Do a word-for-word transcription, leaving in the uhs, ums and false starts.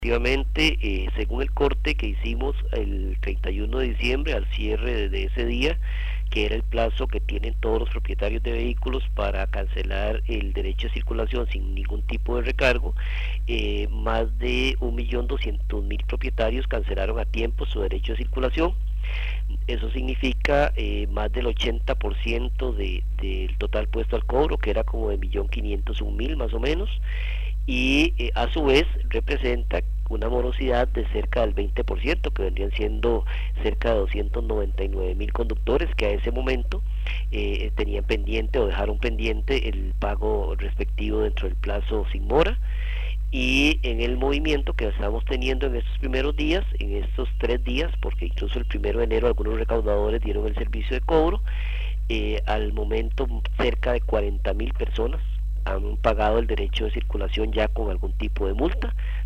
Efectivamente, eh, según el corte que hicimos el treinta y uno de diciembre, al cierre de ese día, que era el plazo que tienen todos los propietarios de vehículos para cancelar el derecho de circulación sin ningún tipo de recargo, eh, más de un millón doscientos mil propietarios cancelaron a tiempo su derecho de circulación. Eso significa eh, más del ochenta por ciento de, del total puesto al cobro, que era como de un millón quinientos un mil más o menos, y eh, a su vez representa una morosidad de cerca del veinte por ciento, que vendrían siendo cerca de doscientos noventa y nueve mil conductores que a ese momento eh, tenían pendiente o dejaron pendiente el pago respectivo dentro del plazo sin mora. Y en el movimiento que estamos teniendo en estos primeros días, en estos tres días, porque incluso el primero de enero algunos recaudadores dieron el servicio de cobro, eh, al momento cerca de cuarenta mil personas han pagado el derecho de circulación ya con algún tipo de multa.